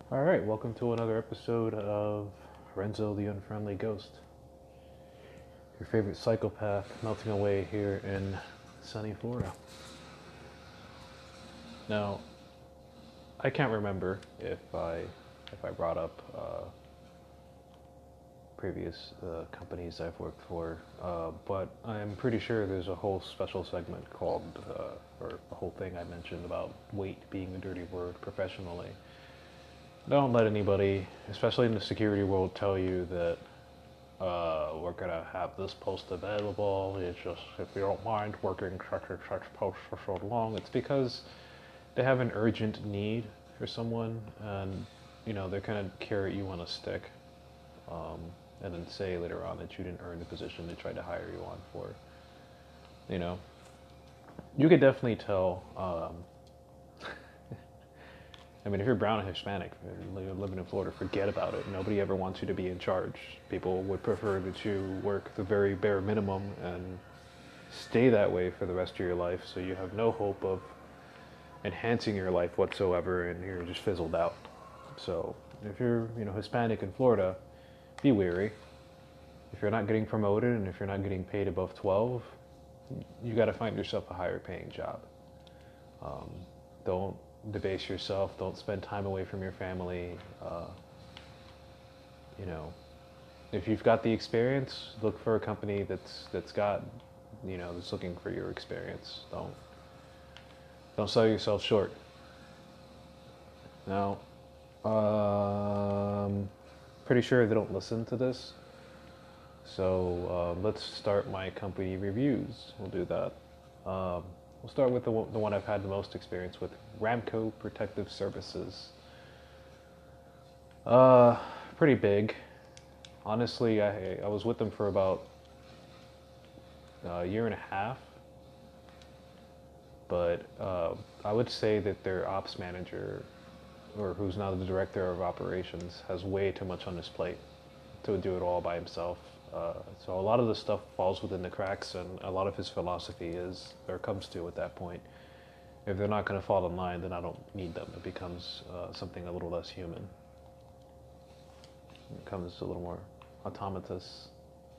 Alright, welcome to another episode of Renzo the Unfriendly Ghost. Your favorite psychopath melting away here in sunny Florida. Now, I can't remember if I brought up previous companies I've worked for, but I'm pretty sure there's a whole special segment called, or a whole thing I mentioned about wait being a dirty word professionally. Don't let anybody, especially in the security world, tell you that we're gonna have this post available. It's just if you don't mind working such and such post for so long, it's because they have an urgent need for someone, and they're gonna carrot you on a stick, um, and then say later on that you didn't earn the position they tried to hire you on for. You know, you could definitely tell. I mean, if you're brown and Hispanic, living in Florida, forget about it. Nobody ever wants you to be in charge. People would prefer that you work the very bare minimum and stay that way for the rest of your life, so you have no hope of enhancing your life whatsoever, and you're just fizzled out. So if you're, Hispanic in Florida, be wary. If you're not getting promoted and if you're not getting paid above 12, you got to find yourself a higher paying job. Don't debase yourself. Don't spend time away from your family. You know, if you've got the experience, look for a company that's got, that's looking for your experience. Don't sell yourself short. Now, pretty sure they don't listen to this. So let's start my company reviews. We'll do that. We'll start with the one I've had the most experience with, Ramco Protective Services. Pretty big. Honestly, I was with them for about a year and a half, but I would say that their ops manager, or who's now the director of operations, has way too much on his plate to do it all by himself. So a lot of the stuff falls within the cracks, and a lot of his philosophy is, or comes to at that point, if they're not going to fall in line, then I don't need them. It becomes something a little less human. It becomes a little more automatous,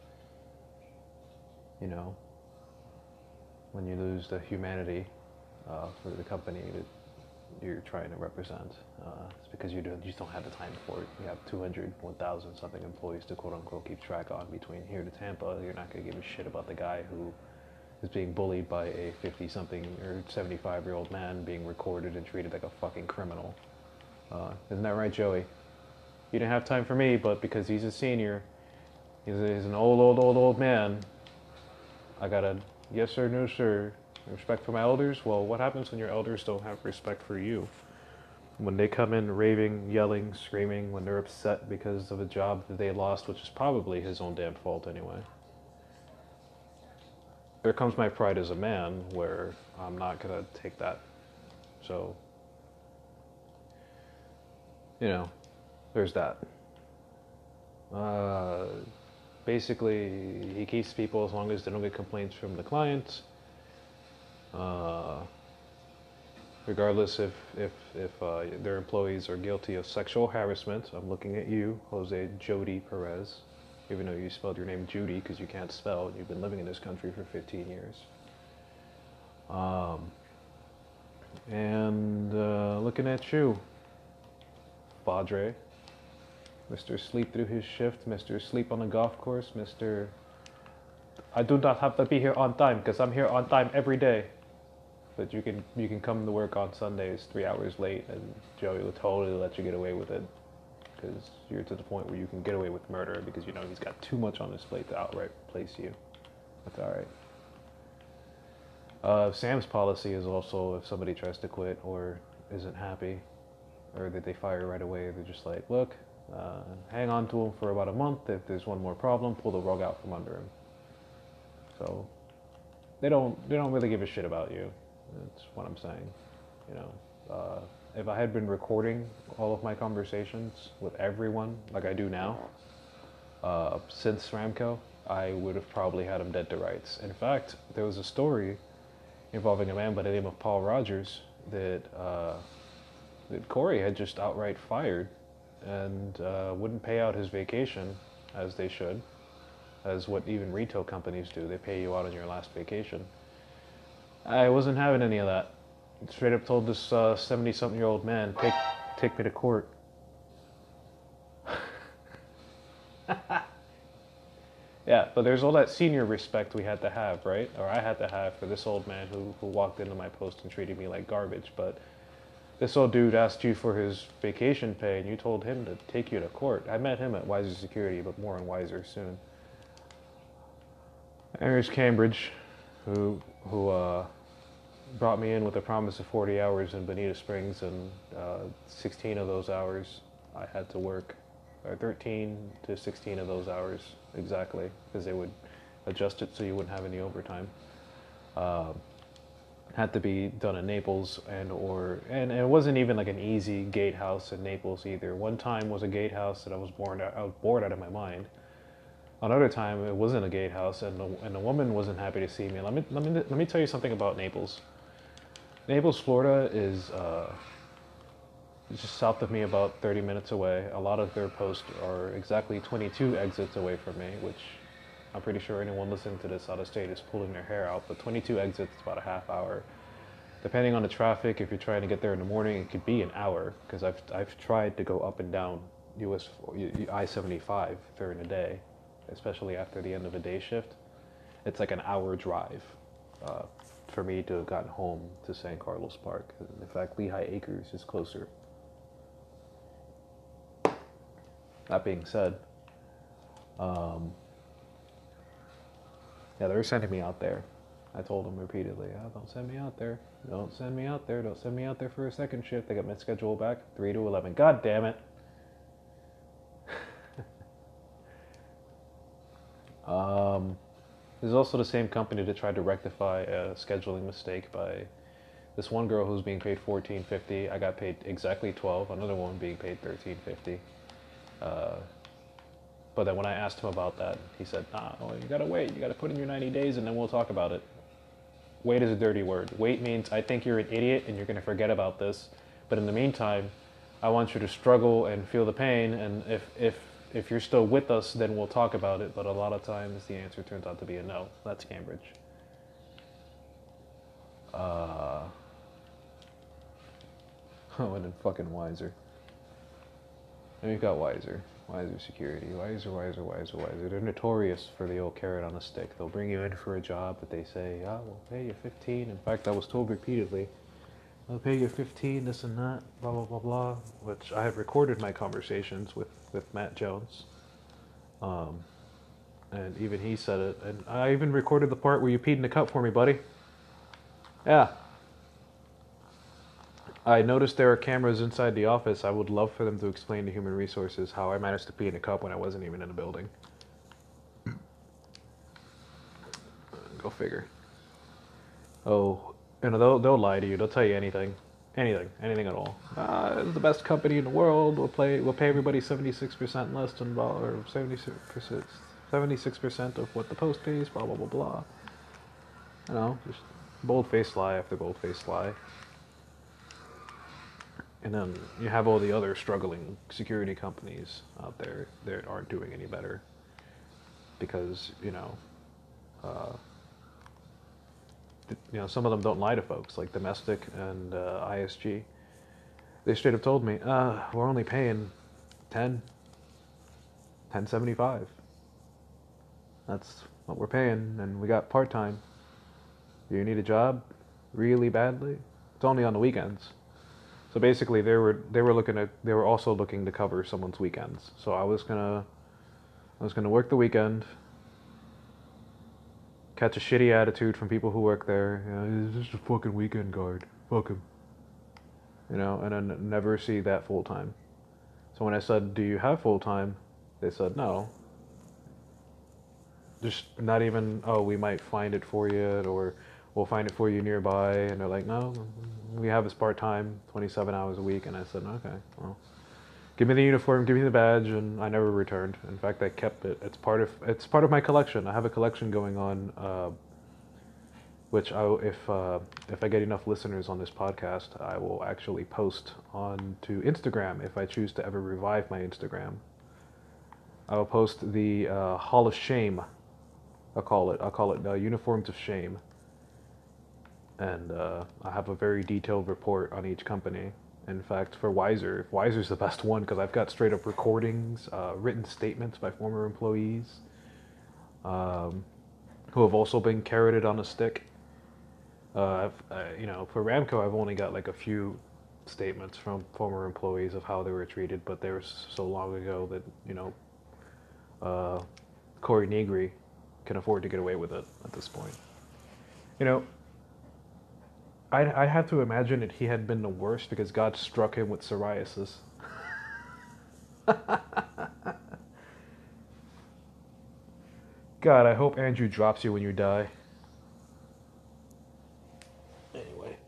when you lose the humanity for the company that you're trying to represent. It's because you just don't have the time for it. You have 200, 1,000 something employees to quote unquote keep track on between here to Tampa. You're not going to give a shit about the guy who is being bullied by a 50 something or 75-year-old man being recorded and treated like a fucking criminal. Isn't that right, Joey? You didn't have time for me, but because he's a senior, he's an old man, I got a yes sir, no sir. Respect for my elders? Well, what happens when your elders don't have respect for you? When they come in raving, yelling, screaming, when they're upset because of a job that they lost, which is probably his own damn fault anyway. There comes my pride as a man, where I'm not gonna take that. So, there's that. Basically, he keeps people as long as they don't get complaints from the clients. Regardless if their employees are guilty of sexual harassment. I'm looking at you, Jose Jody Perez, even though you spelled your name Judy because you can't spell. You've been living in this country for 15 years. Looking at you, Padre, Mr. Sleep through his shift, Mr. Sleep on the golf course, Mr. I do not have to be here on time because I'm here on time every day. But you can come to work on Sundays 3 hours late, and Joey will totally let you get away with it because you're to the point where you can get away with murder because he's got too much on his plate to outright replace you. That's all right. Sam's policy is also, if somebody tries to quit or isn't happy, or that they fire right away, they're just like, look, hang on to him for about a month. If there's one more problem, pull the rug out from under him. So they don't really give a shit about you. That's what I'm saying. If I had been recording all of my conversations with everyone like I do now, since Ramco, I would have probably had him dead to rights. In fact, there was a story involving a man by the name of Paul Rogers that that Corey had just outright fired and wouldn't pay out his vacation as they should, as what even retail companies do. They pay you out on your last vacation. I wasn't having any of that. Straight up told this 70-something-year-old man, take me to court. Yeah, but there's all that senior respect we had to have, right? Or I had to have for this old man who walked into my post and treated me like garbage. But this old dude asked you for his vacation pay and you told him to take you to court. I met him at Wiser Security, but more on Wiser soon. And there's Cambridge, who brought me in with a promise of 40 hours in Bonita Springs, and 16 of those hours I had to work, or 13 to 16 of those hours exactly, because they would adjust it so you wouldn't have any overtime. Had to be done in Naples, and it wasn't even like an easy gatehouse in Naples either. One time was a gatehouse that I was bored out of my mind. Another time it wasn't a gatehouse, and the woman wasn't happy to see me. Let me tell you something about Naples. Naples, Florida is just south of me, about 30 minutes away. A lot of their posts are exactly 22 exits away from me, which I'm pretty sure anyone listening to this out of state is pulling their hair out. But 22 exits, about a half hour. Depending on the traffic, if you're trying to get there in the morning, it could be an hour, because I've tried to go up and down I-75 during the day, especially after the end of a day shift. It's like an hour drive for me to have gotten home to San Carlos Park. In fact, Lehigh Acres is closer. That being said, yeah, they were sending me out there. I told them repeatedly, don't send me out there. Don't send me out there. Don't send me out there for a second shift. They got my schedule back, 3 to 11. God damn it. There's also the same company that tried to rectify a scheduling mistake by this one girl who's being paid $14.50. I got paid exactly $12. Another one being paid $13.50. But then when I asked him about that, he said, you gotta wait. You gotta put in your 90 days and then we'll talk about it. Wait is a dirty word. Wait means I think you're an idiot and you're gonna forget about this. But in the meantime, I want you to struggle and feel the pain, and if you're still with us, then we'll talk about it. But a lot of times the answer turns out to be a no. That's Cambridge. And then fucking Wiser. And we've got Wiser Security. Wiser. They're notorious for the old carrot on a stick. They'll bring you in for a job, but they say, we'll pay you 15. In fact, I was told repeatedly, I'll pay you 15, this and that, blah, blah, blah, blah. Which I had recorded my conversations with Matt Jones. And even he said it. And I even recorded the part where you peed in the cup for me, buddy. Yeah. I noticed there are cameras inside the office. I would love for them to explain to Human Resources how I managed to pee in a cup when I wasn't even in the building. Go figure. Oh, they'll lie to you. They'll tell you anything at all. It's the best company in the world. We'll pay everybody 76% less than, or 76% of what the Post pays. Blah blah blah blah. Just bold-faced lie after bold-faced lie. And then you have all the other struggling security companies out there that aren't doing any better because, some of them don't lie to folks, like Domestic and ISG. They straight up told me, we're only paying $10.75. That's what we're paying, and we got part-time. Do you need a job really badly? It's only on the weekends. So basically, they were also looking to cover someone's weekends. So I was gonna work the weekend, catch a shitty attitude from people who work there. He's just a fucking weekend guard. Fuck him. And then never see that full time. So when I said, "Do you have full time?" they said, "No." Just not even, we might find it for you, or we'll find it for you nearby. And they're like, "No, we have this part-time, 27 hours a week." And I said, "Okay, well, give me the uniform, give me the badge," and I never returned. In fact, I kept it. It's part of my collection. I have a collection going on which if I get enough listeners on this podcast, I will actually post on to Instagram if I choose to ever revive my Instagram. I will post the Hall of Shame. I'll call it Uniforms of Shame, and I have a very detailed report on each company. In fact, for Wiser's the best one because I've got straight up recordings, written statements by former employees who have also been carroted on a stick. For Ramco, I've only got like a few statements from former employees of how they were treated, but they were so long ago that Corey Negri can afford to get away with it at this point. I have to imagine that he had been the worst because God struck him with psoriasis. God, I hope Andrew drops you when you die. Anyway.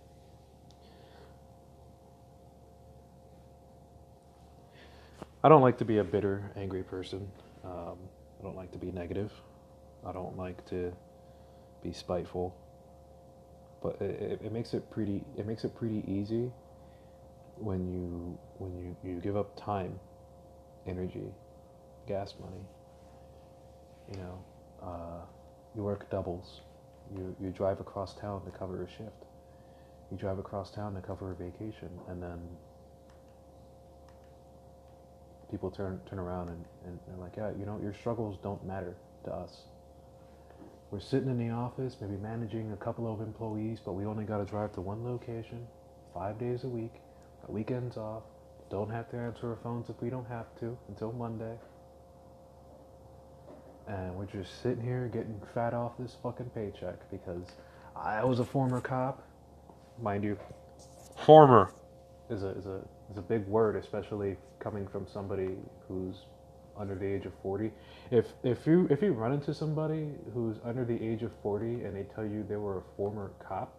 I don't like to be a bitter, angry person. I don't like to be negative. I don't like to be spiteful. But it makes it pretty easy when you give up time, energy, gas money. You work doubles. You drive across town to cover a shift. You drive across town to cover a vacation, and then people turn around and they're like, yeah, your struggles don't matter to us. We're sitting in the office, maybe managing a couple of employees, but we only got to drive to one location, 5 days a week, got weekends off, don't have to answer our phones if we don't have to until Monday. And we're just sitting here getting fat off this fucking paycheck because I was a former cop. Mind you, former is a big word, especially coming from somebody who's under the age of 40. If you run into somebody who's under the age of 40 and they tell you they were a former cop,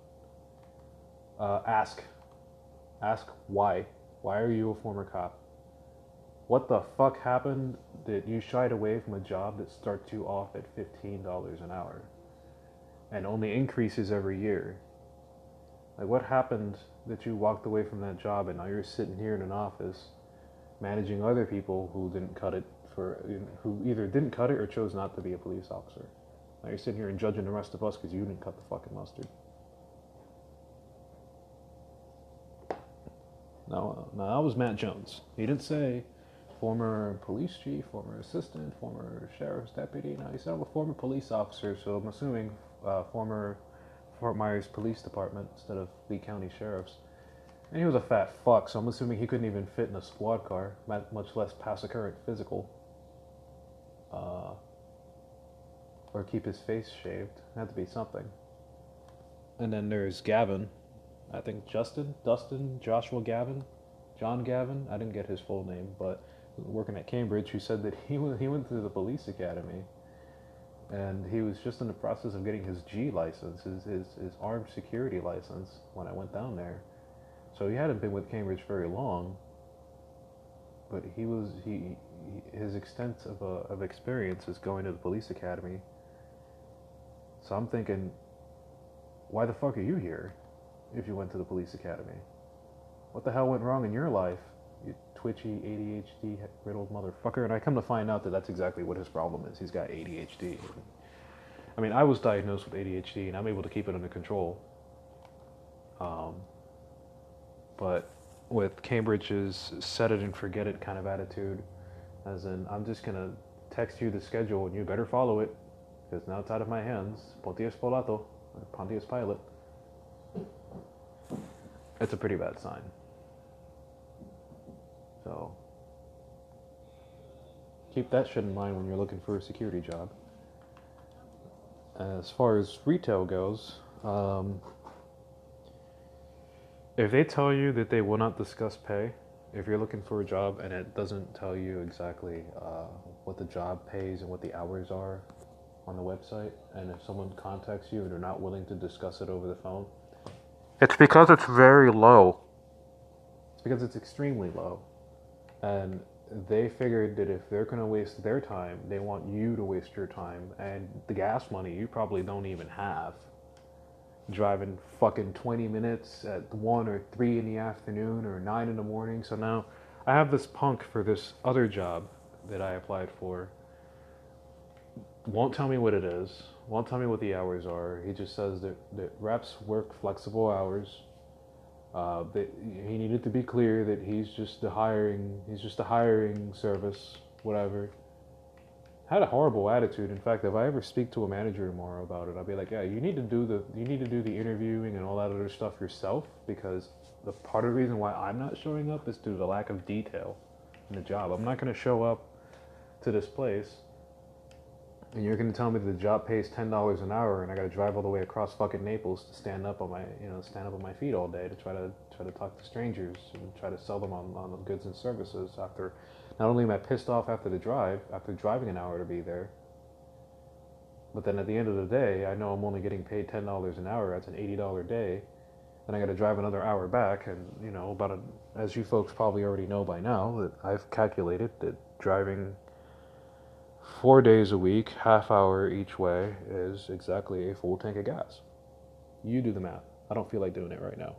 ask why. Why are you a former cop? What the fuck happened that you shied away from a job that starts you off at $15 an hour and only increases every year? Like, what happened that you walked away from that job and now you're sitting here in an office managing other people who didn't cut it who either didn't cut it or chose not to be a police officer? Now you're sitting here and judging the rest of us because you didn't cut the fucking mustard. No, that was Matt Jones. He didn't say former police chief, former assistant, former sheriff's deputy. No, he said I'm a former police officer, so I'm assuming former Fort Myers Police Department instead of Lee County Sheriff's. And he was a fat fuck, so I'm assuming he couldn't even fit in a squad car, much less pass a current physical. Or keep his face shaved. It had to be something. And then there's Gavin. I think Dustin, Joshua Gavin, John Gavin. I didn't get his full name, but working at Cambridge, who said that he went to the police academy, and he was just in the process of getting his G license, his armed security license, when I went down there. So he hadn't been with Cambridge very long, but his extent of experience is going to the police academy. So I'm thinking, why the fuck are you here if you went to the police academy? What the hell went wrong in your life, you twitchy, ADHD riddled motherfucker? And I come to find out that that's exactly what his problem is. He's got ADHD. I mean, I was diagnosed with ADHD and I'm able to keep it under control. But with Cambridge's set it and forget it kind of attitude, as in, I'm just going to text you the schedule and you better follow it, because now it's out of my hands. Pontius Pilato, Pontius Pilate. It's a pretty bad sign. So, keep that shit in mind when you're looking for a security job. As far as retail goes, if they tell you that they will not discuss pay, if you're looking for a job and it doesn't tell you exactly what the job pays and what the hours are on the website, and if someone contacts you and they're not willing to discuss it over the phone, it's because it's very low. It's because it's extremely low. And they figured that if they're going to waste their time, they want you to waste your time. And the gas money you probably don't even have. driving fucking 20 minutes at 1 or 3 in the afternoon or 9 in the morning. So now I have this punk for this other job that I applied for. Won't tell me what it is, won't tell me what the hours are. He just says that reps work flexible hours. That he needed to be clear that he's just a hiring service, whatever. Had a horrible attitude. In fact, if I ever speak to a manager tomorrow about it, I'll be like, yeah, you need to do the interviewing and all that other stuff yourself, because the part of the reason why I'm not showing up is due to the lack of detail in the job. I'm not going to show up to this place and you're going to tell me that the job pays $10 an hour and I got to drive all the way across fucking Naples to stand up on my feet all day to try to talk to strangers and try to sell them on the goods and services. After not only am I pissed off after driving an hour to be there, but then at the end of the day, I know I'm only getting paid $10 an hour. That's an $80 day. Then I got to drive another hour back, and as you folks probably already know by now, that I've calculated that driving 4 days a week, half hour each way, is exactly a full tank of gas. You do the math. I don't feel like doing it right now.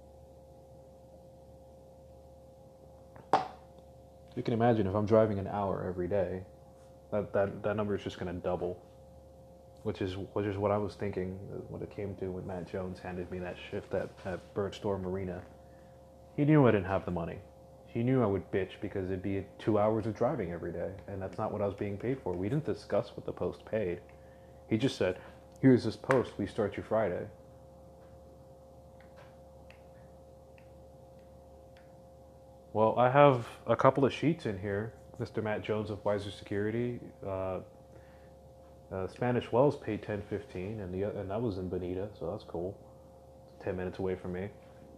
You can imagine if I'm driving an hour every day, that number is just going to double. Which is what I was thinking when it came to when Matt Jones handed me that shift at Bird Store Marina. He knew I didn't have the money. He knew I would bitch because it'd be 2 hours of driving every day, and that's not what I was being paid for. We didn't discuss what the post paid. He just said, here's this post, we start you Friday. Well, I have a couple of sheets in here. Mr. Matt Jones of Wiser Security. Spanish Wells paid $10.15, and that was in Bonita, so that's cool. 10 minutes away from me.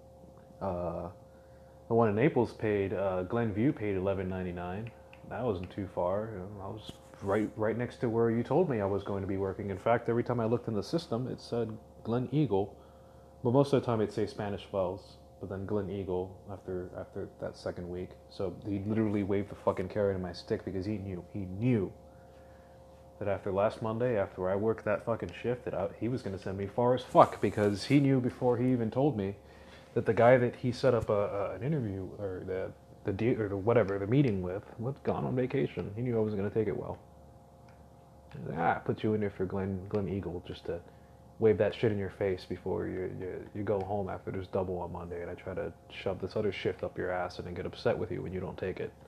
The one in Naples paid, Glenview paid $11.99. That wasn't too far. I was right next to where you told me I was going to be working. In fact, every time I looked in the system, it said Glen Eagle, but most of the time it'd say Spanish Wells, but then Glen Eagle after that second week. So he literally waved the fucking carrot in my stick because he knew that after last Monday, after I worked that fucking shift, that he was going to send me far as fuck, because he knew before he even told me that the guy that he set up an interview or the meeting with was gone on vacation. He knew I wasn't going to take it well. I put you in there for Glen Eagle just to wave that shit in your face before you go home after there's double on Monday, and I try to shove this other shift up your ass and then get upset with you when you don't take it.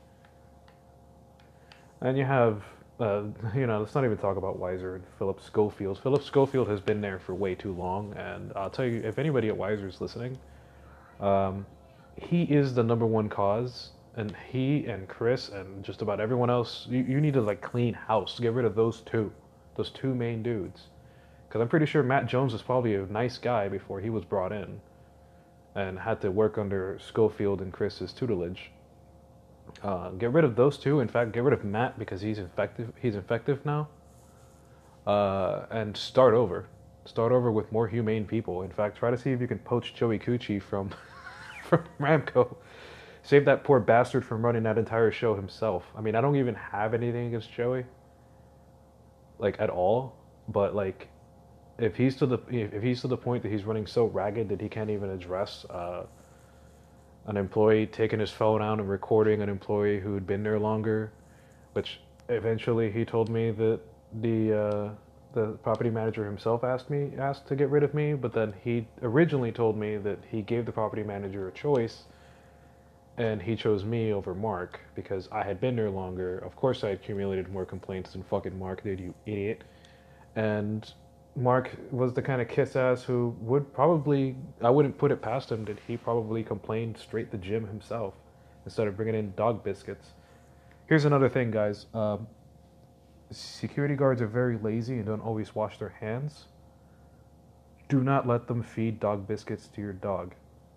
And you have let's not even talk about Wiser and Philip Schofield. Philip Schofield has been there for way too long, and I'll tell you, if anybody at Wiser is listening, he is the number one cause, and he and Chris and just about everyone else, you need to clean house, get rid of those two main dudes, because I'm pretty sure Matt Jones was probably a nice guy before he was brought in, and had to work under Schofield and Chris's tutelage. Get rid of those two. In fact, get rid of Matt because he's effective now. And start over. Start over with more humane people. In fact, try to see if you can poach Joey Cucci from Ramco. Save that poor bastard from running that entire show himself. I mean, I don't even have anything against Joey, at all. But if he's to the point that he's running so ragged that he can't even address an employee taking his phone out and recording an employee who had been there longer, which eventually he told me that the property manager himself asked to get rid of me, but then he originally told me that he gave the property manager a choice, and he chose me over Mark because I had been there longer. Of course I had accumulated more complaints than fucking Mark did, you idiot. And Mark was the kind of kiss ass who would probably, I wouldn't put it past him that he probably complained straight to Jim himself instead of bringing in dog biscuits. Here's another thing, guys. Security guards are very lazy and don't always wash their hands. Do not let them feed dog biscuits to your dog.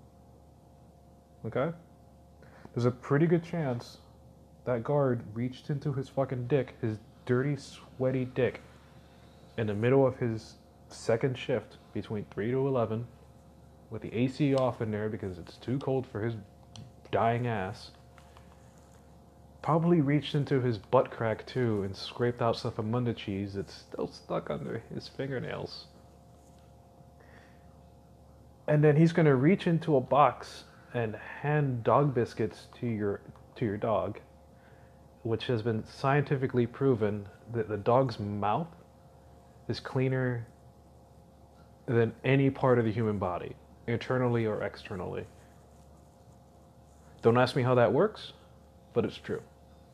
Okay? There's a pretty good chance that guard reached into his fucking dick, his dirty, sweaty dick, in the middle of his second shift between 3 to 11, with the AC off in there because it's too cold for his dying ass, probably reached into his butt crack too and scraped out some Amunda cheese that's still stuck under his fingernails. And then he's going to reach into a box and hand dog biscuits to your dog, which has been scientifically proven that the dog's mouth is cleaner than any part of the human body, internally or externally. Don't ask me how that works, but it's true.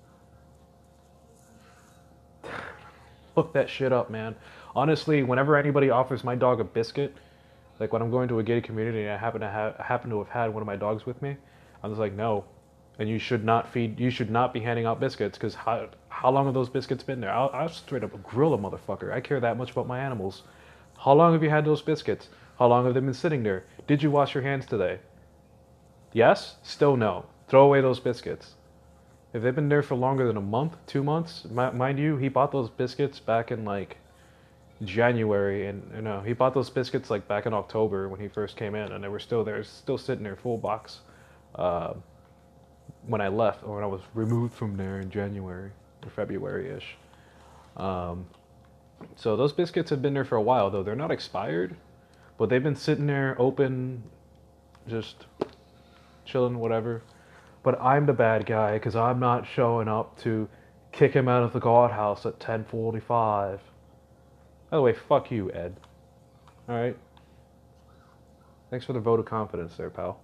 Look that shit up, man. Honestly, whenever anybody offers my dog a biscuit, like when I'm going to a gated community and I happen to have had one of my dogs with me, I'm just like, no. And you should not be handing out biscuits, because how long have those biscuits been there? I'll straight up grill a motherfucker. I care that much about my animals. How long have you had those biscuits? How long have they been sitting there? Did you wash your hands today? Yes? Still no. Throw away those biscuits. If they've been there for longer than a month, 2 months, mind you, he bought those biscuits back in like January, and you know, he bought those biscuits like back in October when he first came in, and they were still there, still sitting there, full box, when I left, or when I was removed from there in January or February-ish. So those biscuits have been there for a while, though. They're not expired, but they've been sitting there open, just chilling, whatever. But I'm the bad guy because I'm not showing up to kick him out of the guardhouse at 10:45. By the way, fuck you, Ed. Alright? Thanks for the vote of confidence there, pal.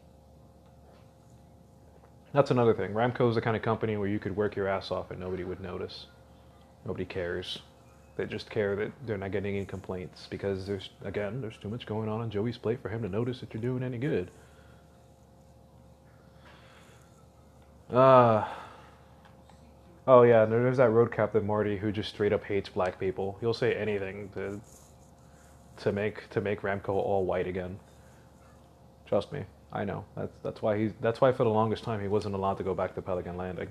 That's another thing. Ramco is the kind of company where you could work your ass off and nobody would notice. Nobody cares. They just care that they're not getting any complaints because there's too much going on Joey's plate for him to notice that you're doing any good. Oh yeah, there's that road captain Marty who just straight up hates black people. He'll say anything to make Ramco all white again. Trust me, I know. That's why for the longest time he wasn't allowed to go back to Pelican Landing.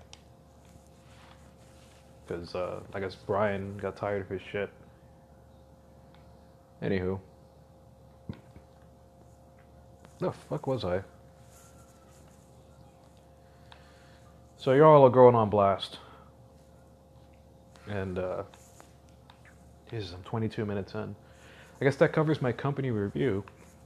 Because I guess Brian got tired of his shit. Anywho. The fuck was I? So y'all are going on blast. And, Jesus, I'm 22 minutes in. I guess that covers my company review.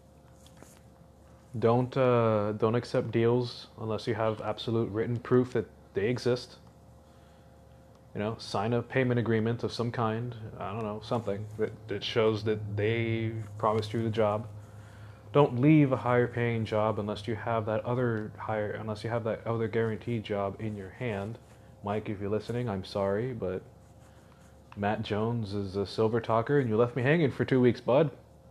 Don't accept deals unless you have absolute written proof that they exist. You know, sign a payment agreement of some kind. I don't know, something that shows that they promised you the job. Don't leave a higher paying job unless you have that other guaranteed job in your hand. Mike, if you're listening, I'm sorry, but Matt Jones is a silver talker and you left me hanging for 2 weeks, bud.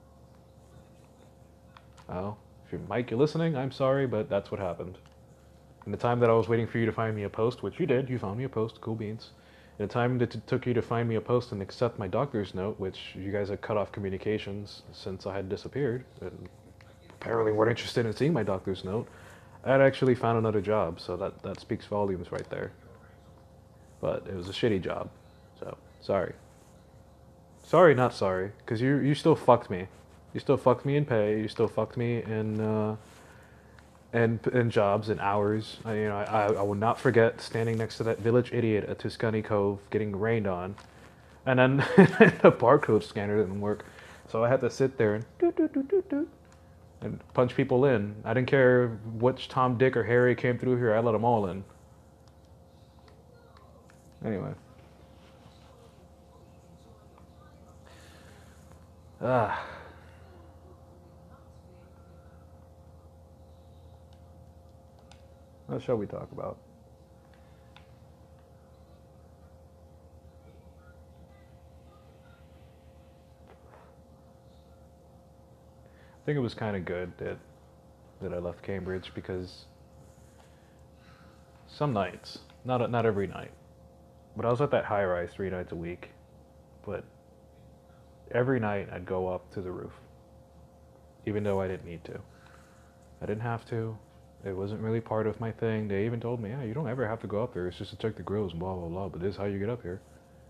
Oh, if you're Mike, you're listening, I'm sorry, but that's what happened. In the time that I was waiting for you to find me a post, which you did, you found me a post, cool beans. In the time that it took you to find me a post and accept my doctor's note, which you guys had cut off communications since I had disappeared, and apparently weren't interested in seeing my doctor's note, I had actually found another job, so that speaks volumes right there. But it was a shitty job, so sorry. Sorry, not sorry, because you still fucked me. You still fucked me in pay, you still fucked me in jobs and hours. I will not forget standing next to that village idiot at Tuscany Cove getting rained on, and then the barcode scanner didn't work, so I had to sit there and punch people in. I didn't care which Tom, Dick, or Harry came through here. I let them all in. Anyway. What shall we talk about? I think it was kind of good that I left Cambridge, because some nights, not every night, but I was at that high rise 3 nights a week, but every night I'd go up to the roof, even though I didn't need to. I didn't have to. It wasn't really part of my thing. They even told me, yeah, you don't ever have to go up there. It's just to check the grills and blah, blah, blah, but this is how you get up here.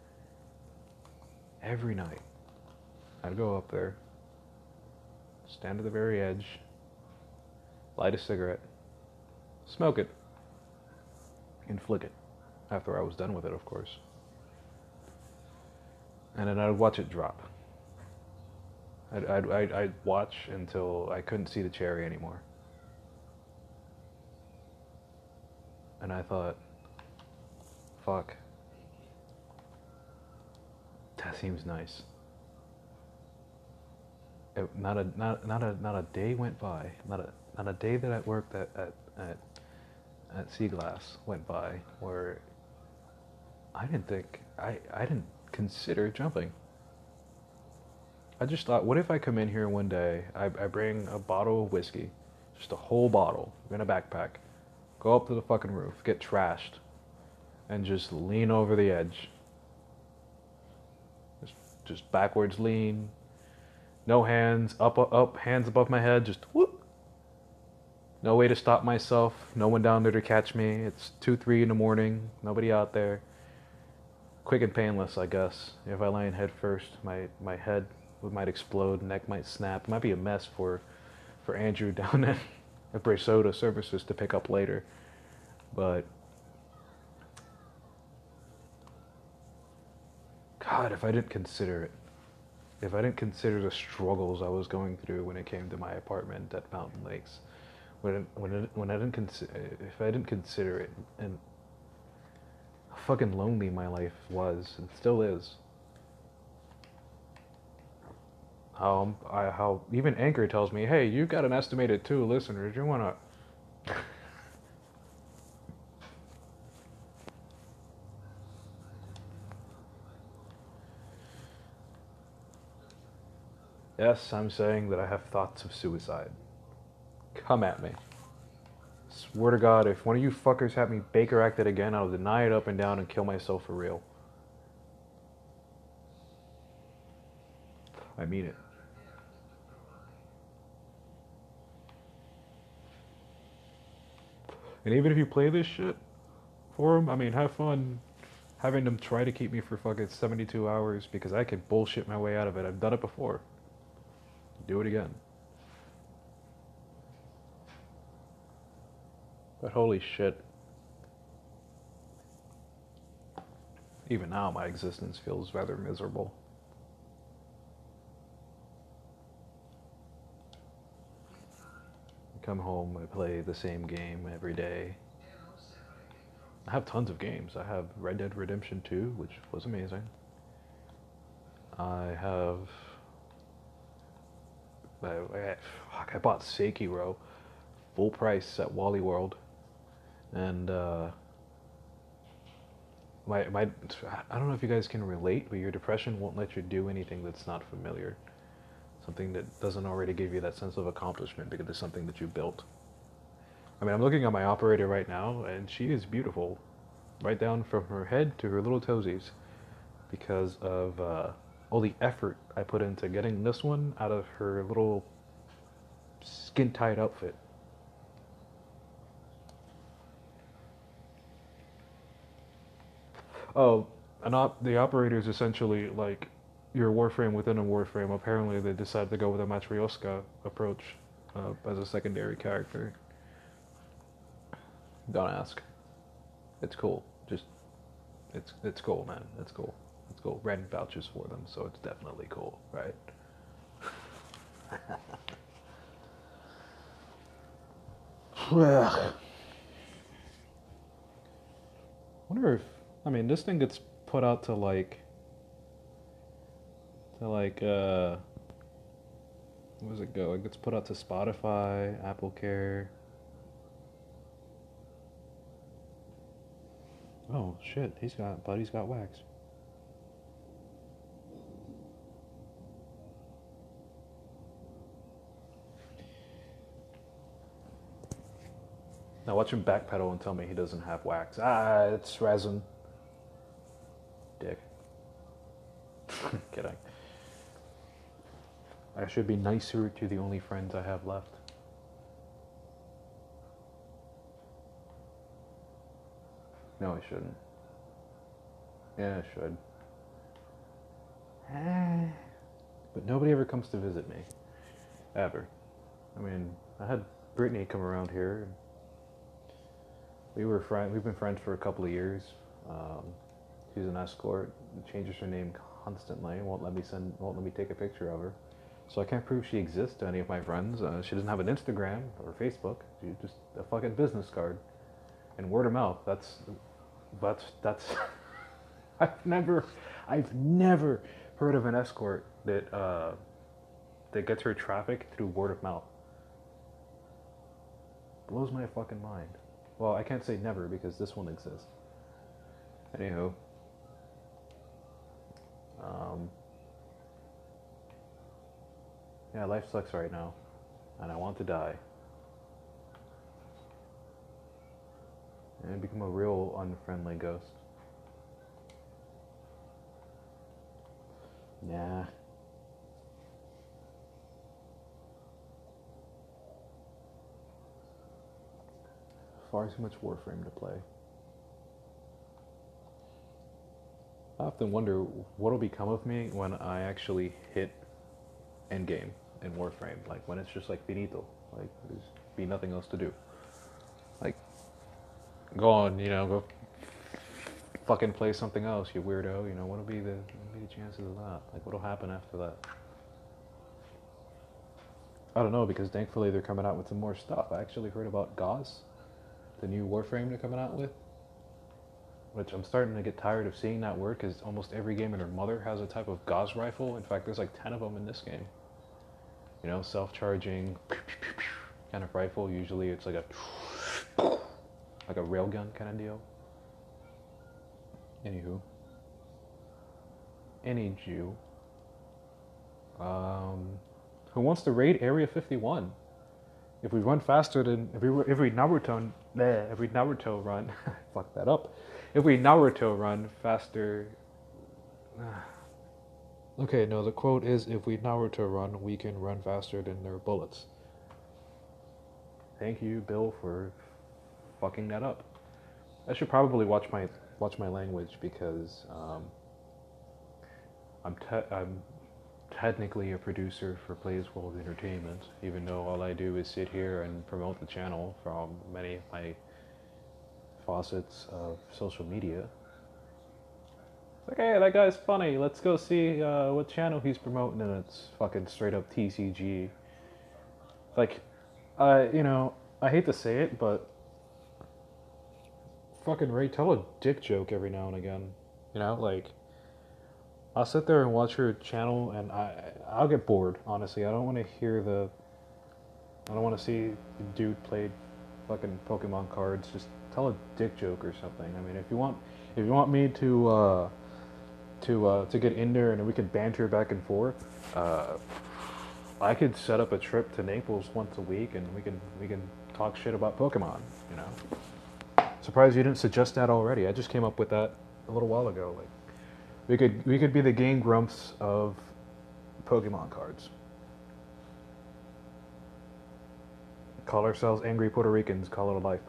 Every night, I'd go up there, stand at the very edge, light a cigarette, smoke it, and flick it. After I was done with it, of course. And then I'd watch it drop. I'd watch until I couldn't see the cherry anymore. And I thought, fuck, that seems nice. Not a day went by, not a day that I worked at Sea Glass went by where I didn't consider jumping. I just thought, what if I come in here one day, I bring a bottle of whiskey, just a whole bottle in a backpack, go up to the fucking roof, get trashed, and just lean over the edge. Just backwards lean, no hands, up, hands above my head, just whoop. No way to stop myself, no one down there to catch me. It's 2, 3 in the morning, nobody out there. Quick and painless, I guess. If I land head first, my head might explode, neck might snap. It might be a mess for Andrew down at Brasoda Services to pick up later. But God, if I didn't consider it, if I didn't consider the struggles I was going through when it came to my apartment at Mountain Lakes, when I didn't if I didn't consider it, and how fucking lonely my life was and still is. How even Anchor tells me, hey, you've got an estimated 2 listeners. You wanna? Yes, I'm saying that I have thoughts of suicide. Come at me. Swear to God, if one of you fuckers had me Baker acted again, I'll deny it up and down and kill myself for real. I mean it. And even if you play this shit for them, I mean, have fun having them try to keep me for fucking 72 hours because I can bullshit my way out of it. I've done it before. Do it again. But holy shit. Even now, my existence feels rather miserable. I come home, I play the same game every day. I have tons of games. I have Red Dead Redemption 2, which was amazing. I have... I bought Sekiro full price at Wally World. And I don't know if you guys can relate, but your depression won't let you do anything that's not familiar. Something that doesn't already give you that sense of accomplishment because it's something that you built. I mean, I'm looking at my operator right now, and she is beautiful. Right down from her head to her little toesies. Because of all the effort I put into getting this one out of her little skin-tight outfit. Oh, the operator is essentially like your Warframe within a Warframe. Apparently, they decided to go with a Matryoshka approach as a secondary character. Don't ask. It's cool. Just it's cool, man. It's cool. It's cool. Ren vouches for them, so it's definitely cool, right? Wonder if this thing gets put out to where does it go? It gets put out to Spotify, Apple Care. Oh shit, Buddy's got wax. Now watch him backpedal and tell me he doesn't have wax. Ah, it's resin. Dick. Kidding. I should be nicer to the only friends I have left. No, I shouldn't. Yeah, I should. But nobody ever comes to visit me. Ever. I mean, I had Brittany come around here. We've been friends for a couple of years. She's an escort. Changes her name constantly. Won't let me take a picture of her. So I can't prove she exists to any of my friends. She doesn't have an Instagram or Facebook. She's just a fucking business card. And word of mouth, that's I've never heard of an escort that gets her traffic through word of mouth. Blows my fucking mind. Well, I can't say never because this one exists. Anywho, yeah, life sucks right now, and I want to die and become a real unfriendly ghost. Nah. Far too much Warframe to play. I often wonder what'll become of me when I actually hit endgame in Warframe. Like when it's just like finito. Like there's be nothing else to do. Like go on, go fucking play something else, you weirdo. What'll be the chances of that? Like what'll happen after that? I don't know, because thankfully they're coming out with some more stuff. I actually heard about Gauss, the new Warframe they're coming out with, which I'm starting to get tired of seeing that word because almost every game and her mother has a type of Gauss rifle. In fact, there's like 10 of them in this game. Self-charging kind of rifle. Usually it's like a railgun kind of deal. Anywho. Any Jew. Who wants to raid Area 51? If we run faster than every Naruto run, fuck that up. If we Naruto run faster. Okay, no, the quote is, if we Naruto run, we can run faster than their bullets. Thank you, Bill, for fucking that up. I should probably watch my language because I'm technically a producer for Plays World Entertainment, even though all I do is sit here and promote the channel from many of my facets of social media. It's like, hey, that guy's funny, let's go see what channel he's promoting, and it's fucking straight up TCG. Like, I hate to say it, but fucking Ray, tell a dick joke every now and again. Like, I'll sit there and watch her channel, and I'll get bored, honestly. I don't want to see the dude play fucking Pokemon cards. Just tell a dick joke or something. I mean, if you want me to get in there and we could banter back and forth, I could set up a trip to Naples once a week, and we can talk shit about Pokemon. Surprised you didn't suggest that already. I just came up with that a little while ago. Like, we could be the Game Grumps of Pokemon cards. Call ourselves angry Puerto Ricans. Call it a life.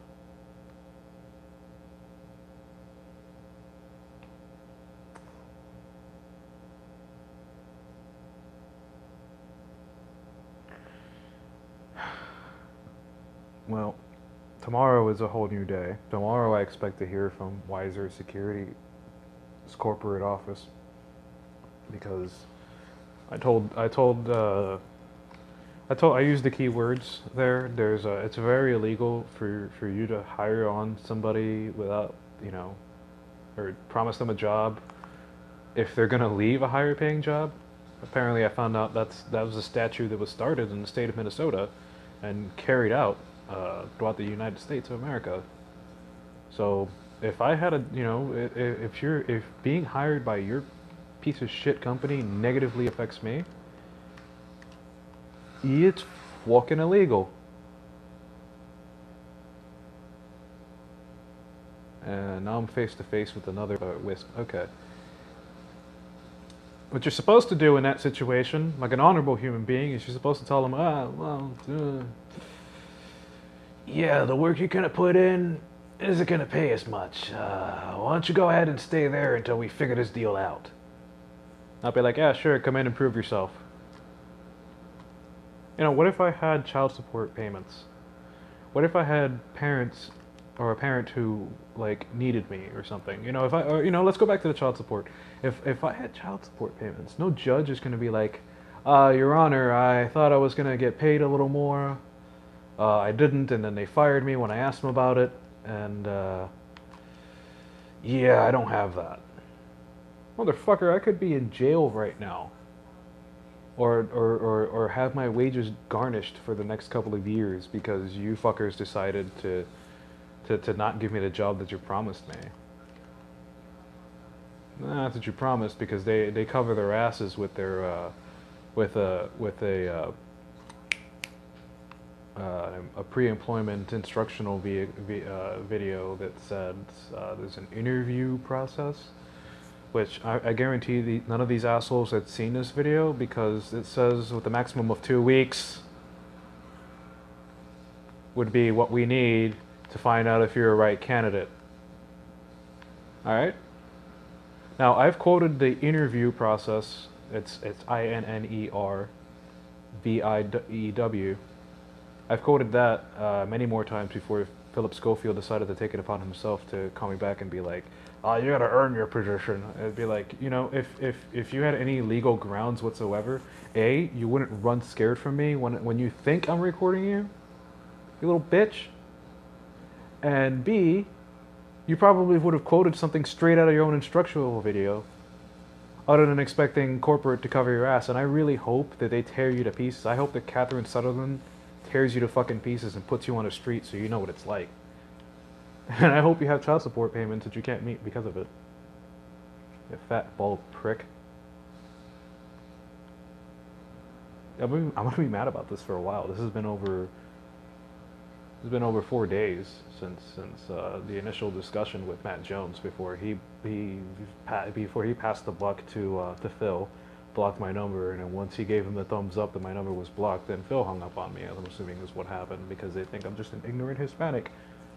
Well, tomorrow is a whole new day. Tomorrow I expect to hear from Wiser Security's corporate office, because I used the keywords there. It's very illegal for you to hire on somebody without, or promise them a job if they're gonna leave a higher paying job. Apparently I found out that was a statute that was started in the state of Minnesota and carried out throughout the United States of America. So if I had if being hired by your piece of shit company negatively affects me, it's fucking illegal. And now I'm face to face with another wisp. Okay. What you're supposed to do in that situation, like an honorable human being, is you're supposed to tell them, yeah, the work you're gonna put in isn't gonna pay as much. Why don't you go ahead and stay there until we figure this deal out? I'll be like, yeah, sure, come in and prove yourself. What if I had child support payments? What if I had parents, or a parent who needed me or something? Let's go back to the child support. If I had child support payments, no judge is going to be like, Your Honor, I thought I was gonna get paid a little more. I didn't, and then they fired me when I asked them about it, and, yeah, I don't have that. Motherfucker, I could be in jail right now. Or have my wages garnished for the next couple of years because you fuckers decided to not give me the job that you promised me. Not that you promised, because they cover their asses with their a pre-employment instructional video that said there's an interview process, which I guarantee none of these assholes had seen this video, because it says with a maximum of 2 weeks would be what we need to find out if you're a right candidate. Alright? Now, I've quoted the interview process. It's INNERVIEW. I've quoted that many more times before Philip Schofield decided to take it upon himself to call me back and be like, "Oh, you gotta earn your position." It'd be like, you know, if you had any legal grounds whatsoever, A, you wouldn't run scared from me when you think I'm recording you, you little bitch. And B, you probably would have quoted something straight out of your own instructional video, other than expecting corporate to cover your ass. And I really hope that they tear you to pieces. I hope that Catherine Sutherland tears you to fucking pieces and puts you on the street so you know what it's like. And I hope you have child support payments that you can't meet because of it. You fat bald prick. I'm gonna be mad about this for a while. This has been over 4 days since the initial discussion with Matt Jones before he passed the buck to Phil, blocked my number, and then once he gave him the thumbs up that my number was blocked, then Phil hung up on me, as I'm assuming is what happened, because they think I'm just an ignorant Hispanic.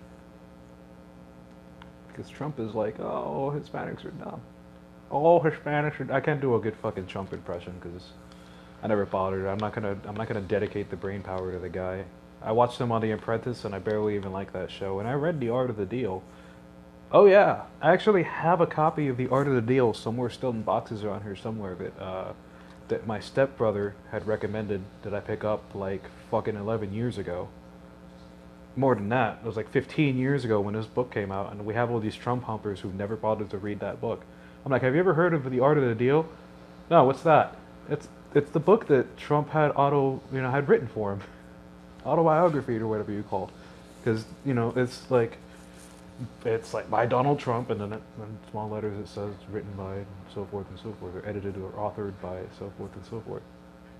Because Trump is like, oh, Hispanics are dumb. Oh, Hispanics are... I can't do a good fucking Trump impression because I never bothered. I'm not gonna dedicate the brain power to the guy. I watched him on The Apprentice, and I barely even like that show. And I read The Art of the Deal. Oh yeah, I actually have a copy of The Art of the Deal somewhere, still in boxes around here somewhere, that my stepbrother had recommended that I pick up like fucking 11 years ago. More than that, it was like 15 years ago when this book came out, and we have all these Trump humpers who've never bothered to read that book. I'm like, have you ever heard of The Art of the Deal? No, what's that? It's the book that Trump had had written for him. Autobiography or whatever you call, because it's like by Donald Trump, and then in small letters it says written by and so forth and so forth, or edited or authored by so forth and so forth.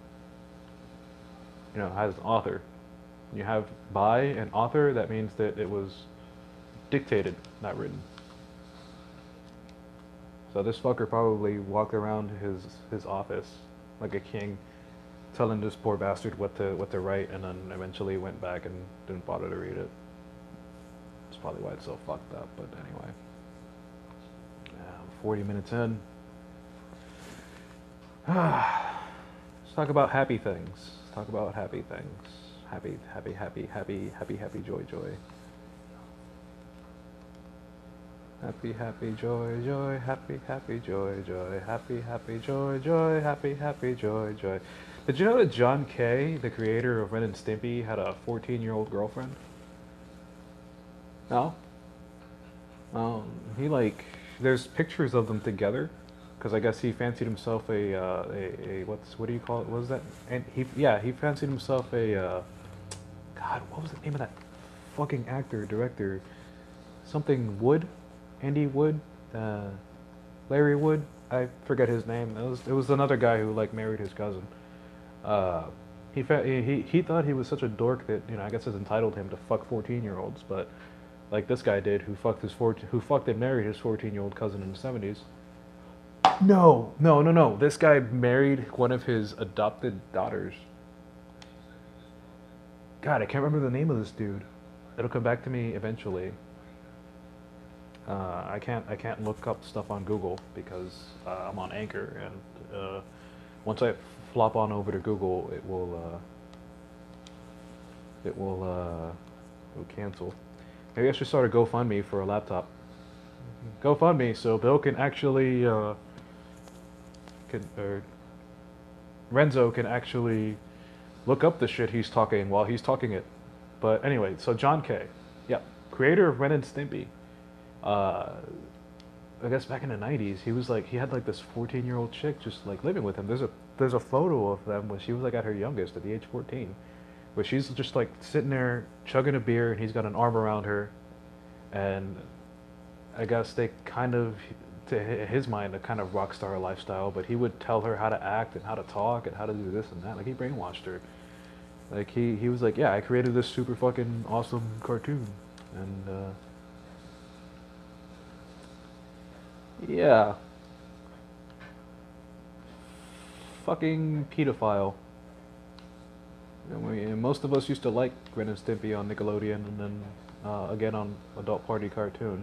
It has an author. When you have by an author, that means that it was dictated, not written. So this fucker probably walked around his office like a king, telling this poor bastard what to write, and then eventually went back and didn't bother to read it. That's probably why it's so fucked up, but anyway. 40 minutes in. Let's talk about happy things. Let's talk about happy things. Happy, joy. Happy, joy, happy, joy. Did you know that John Kay, the creator of Ren and Stimpy, had a 14-year-old girlfriend? No? There's pictures of them together, because I guess he fancied himself what do you call it? What was that? And he fancied himself God, what was the name of that fucking actor, director? Something Wood? Andy Wood? Larry Wood? I forget his name. It was another guy who married his cousin. He thought he was such a dork that I guess it's entitled him to fuck 14-year-olds, but like this guy did, who fucked and married his 14-year-old cousin in the 70s. No. This guy married one of his adopted daughters. God, I can't remember the name of this dude. It'll come back to me eventually. I can't look up stuff on Google because I'm on Anchor, and once I flop on over to Google, it will cancel. Maybe I should start a GoFundMe for a laptop. GoFundMe so Bill can actually Renzo can actually look up the shit he's talking while he's talking it. But anyway, so John Kay, yep, creator of Ren and Stimpy. Uh, I guess back in the '90s, he had like this 14-year-old chick just like living with him. There's a photo of them when she was like at her youngest, at the age 14, where she's just like sitting there chugging a beer, and he's got an arm around her, and I guess they kind of, to his mind, a kind of rock star lifestyle. But he would tell her how to act and how to talk and how to do this and that. Like he brainwashed her. Like he was like, yeah, I created this super fucking awesome cartoon, and yeah, fucking pedophile. And most of us used to like Ren and Stimpy on Nickelodeon, and then again on Adult Party Cartoon.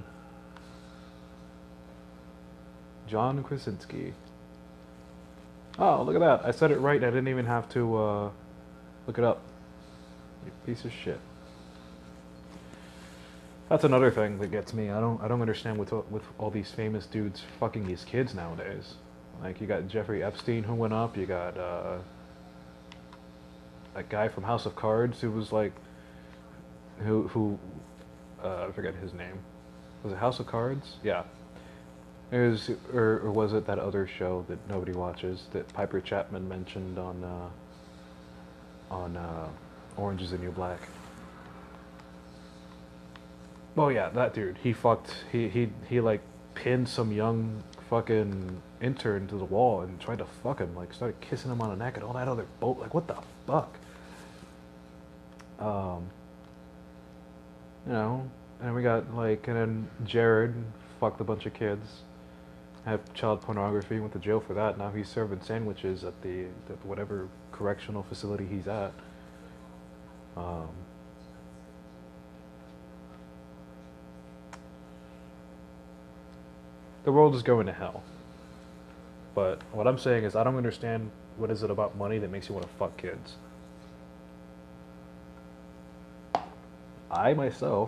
John Krasinski. Oh, look at that! I said it right. I didn't even have to look it up. You piece of shit. That's another thing that gets me. I don't understand with all these famous dudes fucking these kids nowadays. Like you got Jeffrey Epstein who went up. You got that guy from House of Cards who was like who I forget his name. Was it House of Cards? Yeah. It was, or was it that other show that nobody watches that Piper Chapman mentioned on Orange Is the New Black? Oh yeah, that dude. He like pinned some young fucking intern to the wall and tried to fuck him. Like started kissing him on the neck and all that other boat. Like what the fuck? You know. And we got like, and then Jared fucked a bunch of kids. Had child pornography. Went to jail for that. Now he's serving sandwiches at the whatever correctional facility he's at. The world is going to hell. But what I'm saying is I don't understand what is it about money that makes you want to fuck kids. I myself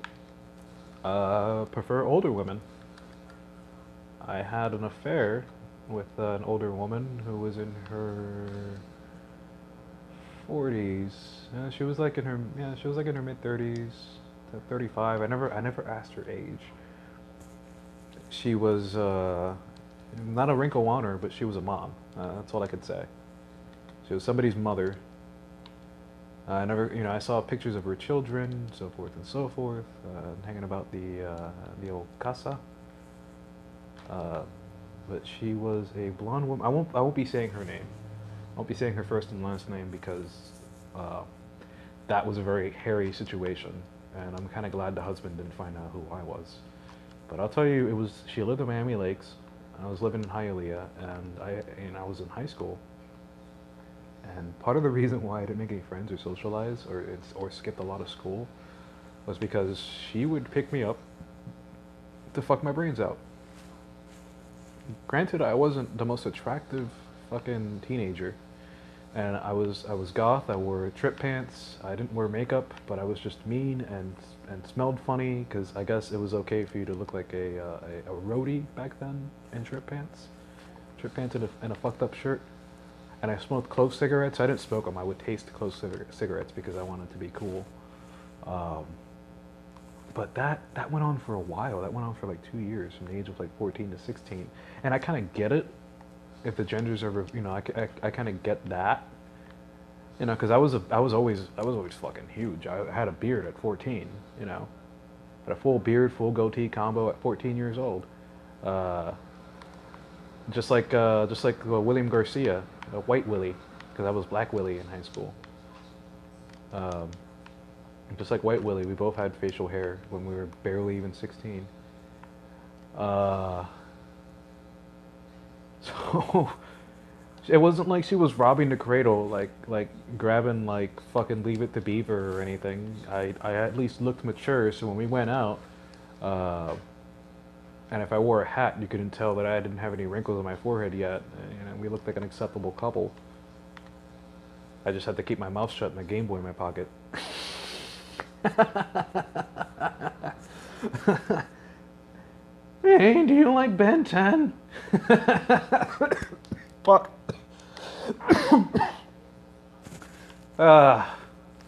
prefer older women. I had an affair with an older woman who was in her 40s. She was like in her mid 30s to 35. I never asked her age. She was not a wrinkle on her, but she was a mom. That's all I could say. She was somebody's mother. I saw pictures of her children, so forth and so forth, hanging about the old casa. But she was a blonde woman. I won't be saying her name. I won't be saying her first and last name because that was a very hairy situation, and I'm kind of glad the husband didn't find out who I was. But I'll tell you, she lived in Miami Lakes. I was living in Hialeah, and I was in high school. And part of the reason why I didn't make any friends or socialize or skipped a lot of school was because she would pick me up to fuck my brains out. Granted, I wasn't the most attractive fucking teenager, and I was goth. I wore trip pants. I didn't wear makeup, but I was just mean and smelled funny because I guess it was okay for you to look like a roadie back then in trip pants and a fucked up shirt. And I smoked clove cigarettes. I didn't smoke them. I would taste clove cigarettes because I wanted to be cool. But that went on for a while. That went on for like 2 years, from the age of like 14 to 16. And I kind of get it. If the genders are, I kind of get that. Because I was always fucking huge. I had a beard at 14. Had a full beard, full goatee combo at 14 years old. Just like William Garcia, White Willie, because I was Black Willie in high school. Just like White Willie, we both had facial hair when we were barely even 16. So it wasn't like she was robbing the cradle, like grabbing like fucking Leave It to Beaver or anything. I at least looked mature, so when we went out, and if I wore a hat, you couldn't tell that I didn't have any wrinkles on my forehead yet. We looked like an acceptable couple. I just had to keep my mouth shut and a Game Boy in my pocket. Hey, do you like Ben 10? Fuck. I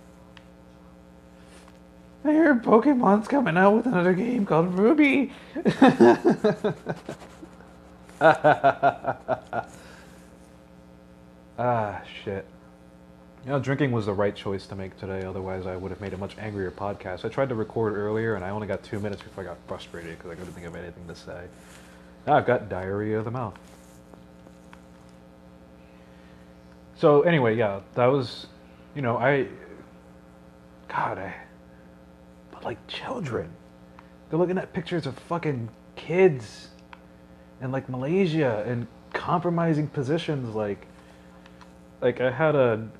hear Pokemon's coming out with another game called Ruby. Shit. You know, drinking was the right choice to make today. Otherwise, I would have made a much angrier podcast. I tried to record earlier, and I only got 2 minutes before I got frustrated because I couldn't think of anything to say. Now I've got diarrhea of the mouth. So anyway, yeah, that was, you know, but like children, they're looking at pictures of fucking kids, in like Malaysia in compromising positions, like I had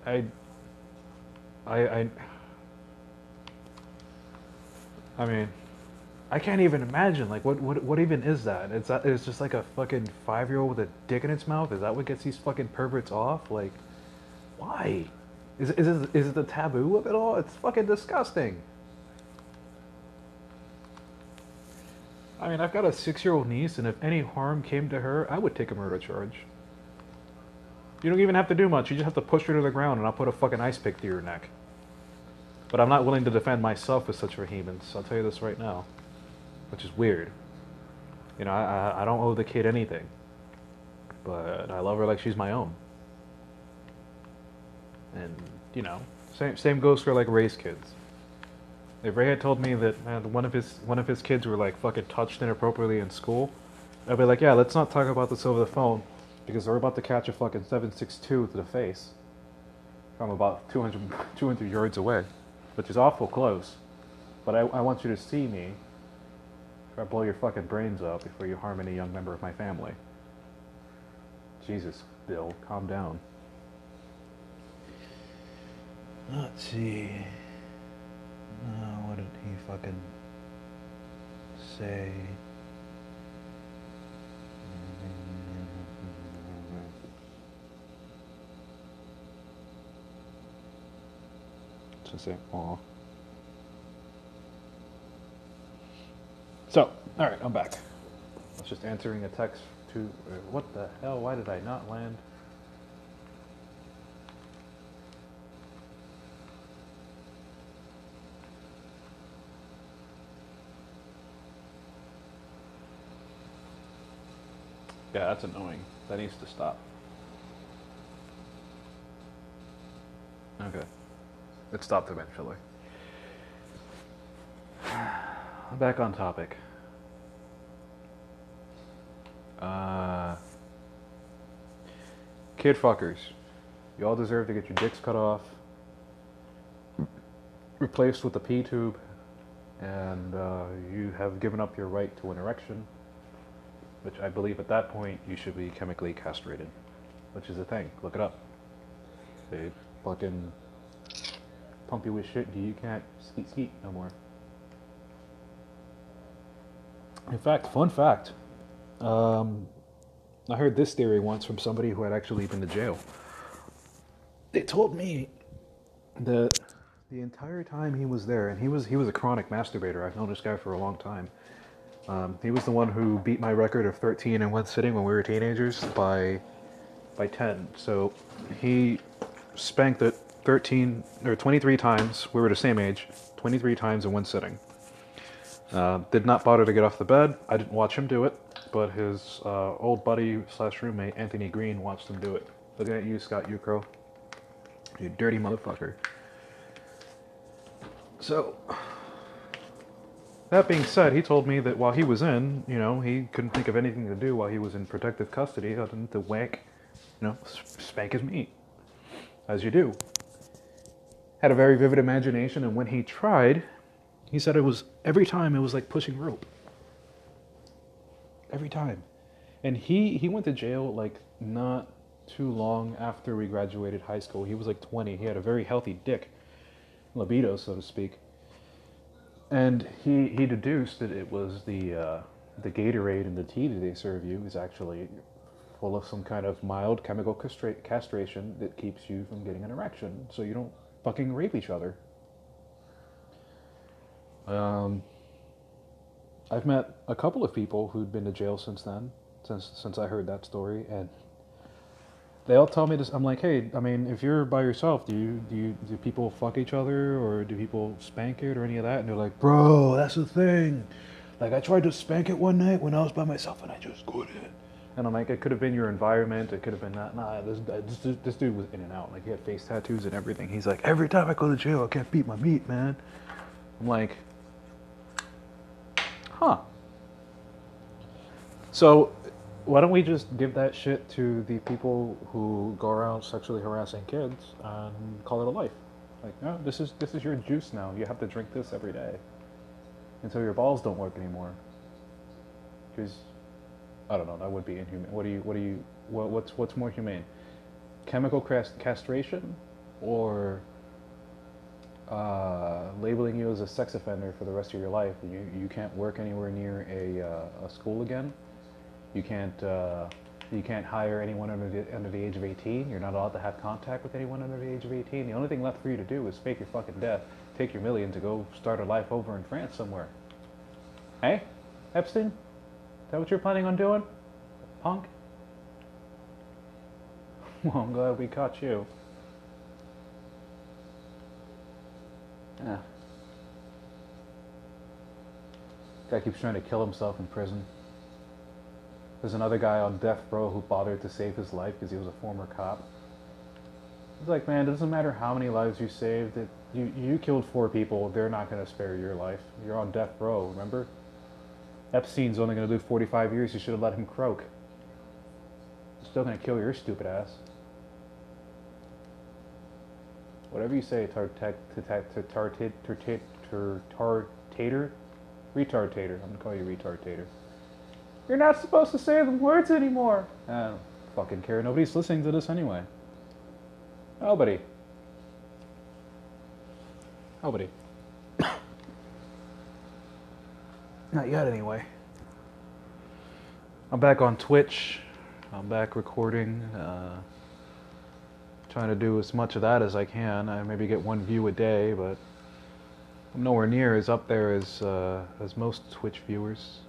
I mean, I can't even imagine, like, what even is that? It's just like a fucking 5-year-old with a dick in its mouth? Is that what gets these fucking perverts off? Like, why? Is it the taboo of it all? It's fucking disgusting. I mean, I've got a 6-year-old niece, and if any harm came to her, I would take a murder charge. You don't even have to do much. You just have to push her to the ground, and I'll put a fucking ice pick through your neck. But I'm not willing to defend myself with such vehemence. I'll tell you this right now. Which is weird. You know, I don't owe the kid anything. But I love her like she's my own. And, you know, same goes for, like, Ray's kids. If Ray had told me that one of his kids were, like, fucking touched inappropriately in school, I'd be like, yeah, let's not talk about this over the phone, because they're about to catch a fucking 7.62 to the face from about 200 yards away, which is awful close. But I want you to see me if I blow your fucking brains out before you harm any young member of my family. Jesus, Bill, calm down. Let's see. What did he fucking say? To say, aw. So, alright, I'm back. I was just answering a text to. What the hell? Why did I not land? Yeah, that's annoying. That needs to stop. Okay. It stopped eventually. Back on topic. Kid fuckers. You all deserve to get your dicks cut off, replaced with a P-tube, and you have given up your right to an erection, which I believe at that point you should be chemically castrated, which is a thing. Look it up. They fucking pump you with shit until you can't skeet no more. In fact, fun fact, I heard this theory once from somebody who had actually been to jail. They told me that the entire time he was there, and he was a chronic masturbator. I've known this guy for a long time. He was the one who beat my record of 13 in one sitting when we were teenagers by 10. So he spanked it 13 or 23 times. We were the same age, 23 times in one sitting. Did not bother to get off the bed. I didn't watch him do it, but his old buddy / roommate, Anthony Green, watched him do it. Looking at you, Scott Ukro. You dirty motherfucker. So, that being said, he told me that while he was in, you know, he couldn't think of anything to do while he was in protective custody other than to whack, you know, spank his meat. As you do. Had a very vivid imagination, and when he tried, he said every time it was like pushing rope. Every time. And he went to jail like not too long after we graduated high school. He was like 20. He had a very healthy dick. Libido, so to speak. And he deduced that it was the Gatorade and the tea that they serve you is actually full of some kind of mild chemical castration that keeps you from getting an erection, so you don't fucking rape each other. I've met a couple of people who'd been to jail since then, since I heard that story, and They all tell me this. I'm like, hey, I mean, if you're by yourself, do people fuck each other or do people spank it or any of that? And they're like, bro, that's the thing. Like, I tried to spank it one night when I was by myself and I just couldn't. And I'm like, it could have been your environment. It could have been that. Nah, this dude was in and out. Like, he had face tattoos and everything. He's like, every time I go to jail, I can't beat my meat, man. I'm like, huh. So, why don't we just give that shit to the people who go around sexually harassing kids and call it a life? Like, no, this is your juice now. You have to drink this every day until your balls don't work anymore. Because I don't know, that would be inhumane. What's more humane? Chemical castration or labeling you as a sex offender for the rest of your life? You can't work anywhere near a school again. You can't hire anyone under the age of 18. You're not allowed to have contact with anyone under the age of 18. The only thing left for you to do is fake your fucking death, take your million to go start a life over in France somewhere. Hey, Epstein? Is that what you're planning on doing? Punk? Well, I'm glad we caught you. Yeah. Guy keeps trying to kill himself in prison. There's another guy on death row who bothered to save his life because he was a former cop. It's like, man, it doesn't matter how many lives you saved. You killed 4 people. They're not going to spare your life. You're on death row, remember? Epstein's only going to do 45 years. You should have let him croak. He's still going to kill your stupid ass. Whatever you say, tartator? Retard-tater. I'm going to call you retard-tater. You're not supposed to say the words anymore. I don't fucking care. Nobody's listening to this anyway. Nobody. Nobody. Not yet, anyway. I'm back on Twitch. I'm back recording. Trying to do as much of that as I can. I maybe get 1 view a day, but I'm nowhere near as up there as most Twitch viewers.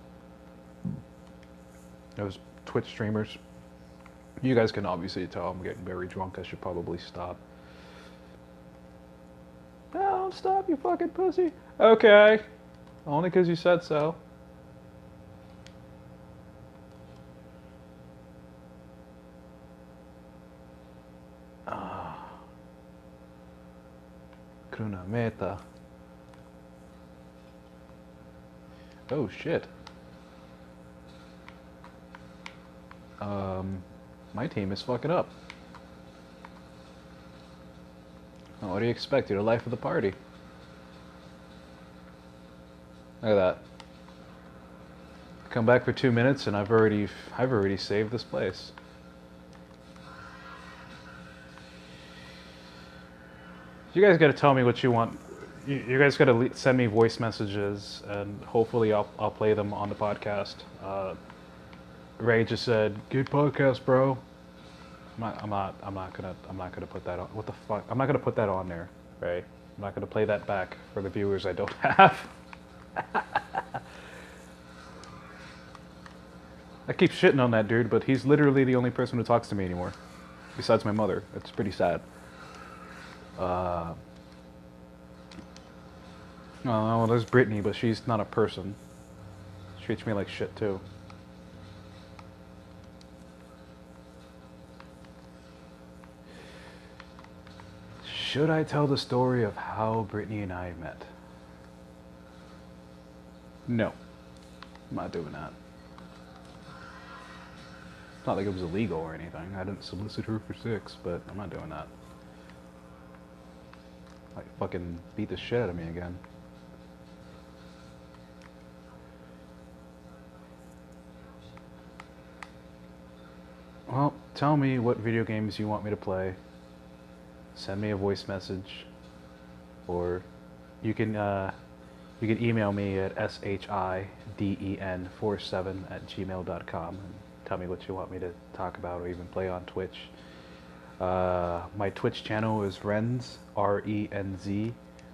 Those Twitch streamers. You guys can obviously tell I'm getting very drunk. I should probably stop. No, don't stop, you fucking pussy. Okay. Only because you said so. Kruna meta. Oh shit. My team is fucking up. Oh, what do you expect? You're the life of the party. Look at that. Come back for 2 minutes and I've already saved this place. You guys gotta tell me what you want. You guys gotta send me voice messages and hopefully I'll play them on the podcast. Ray just said, "Good podcast, bro." I'm not gonna put that on. What the fuck? I'm not gonna put that on there, Ray. I'm not gonna play that back for the viewers I don't have. I keep shitting on that dude, but he's literally the only person who talks to me anymore, besides my mother. It's pretty sad. Oh, well, there's Brittany, but she's not a person. She treats me like shit too. Should I tell the story of how Brittany and I met? No. I'm not doing that. It's not like it was illegal or anything. I didn't solicit her for sex, but I'm not doing that. Like, fucking beat the shit out of me again. Well, tell me what video games you want me to play. Send me a voice message, or you can email me at shiden47@gmail.com and tell me what you want me to talk about or even play on Twitch. My Twitch channel is Renz, RENZ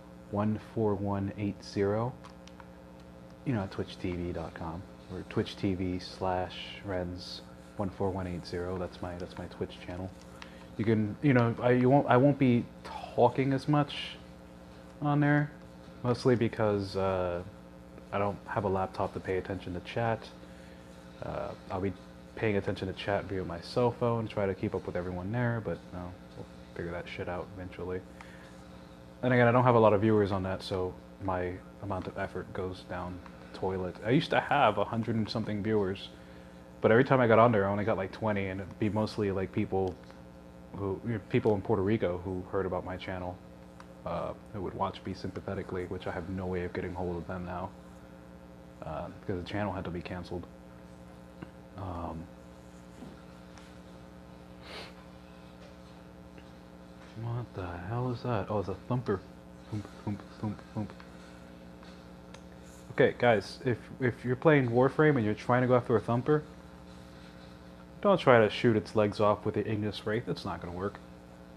14180. You know, twitchtv.com or twitch.tv/Renz 14180. That's my Twitch channel. You can, I won't be talking as much on there, mostly because I don't have a laptop to pay attention to chat. I'll be paying attention to chat via my cell phone, try to keep up with everyone there, but no, we'll figure that shit out eventually. And again, I don't have a lot of viewers on that, so my amount of effort goes down the toilet. I used to have 100 and something viewers, but every time I got on there, I only got like 20, and it'd be mostly like people in Puerto Rico who heard about my channel, who would watch me sympathetically, which I have no way of getting hold of them now, because the channel had to be canceled. What the hell is that? Oh, it's a thumper. Thump, thump, thump, thump. Okay, guys, if you're playing Warframe and you're trying to go after a thumper, don't try to shoot its legs off with the Ignis Wraith. It's not gonna work.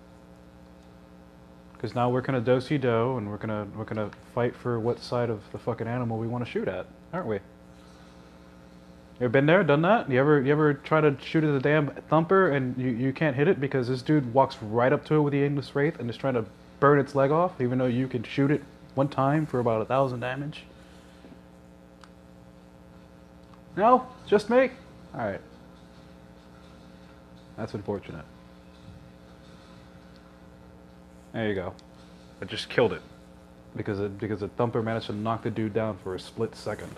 Because now we're gonna do-si-do, and we're gonna fight for what side of the fucking animal we want to shoot at, aren't we? You ever been there, done that? You ever try to shoot at the damn thumper and you can't hit it because this dude walks right up to it with the Ignis Wraith and is trying to burn its leg off, even though you can shoot it one time for about 1,000 damage? No? Just me? Alright. That's unfortunate. There you go. I just killed it. Because the thumper managed to knock the dude down for a split second.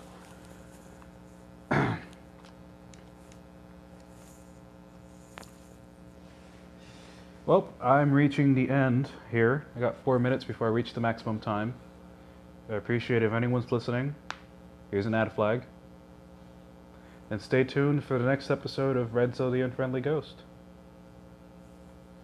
Well, I'm reaching the end here. I got 4 minutes before I reach the maximum time. I appreciate if anyone's listening. Here's an ad flag. And stay tuned for the next episode of Renzo the Unfriendly Ghost.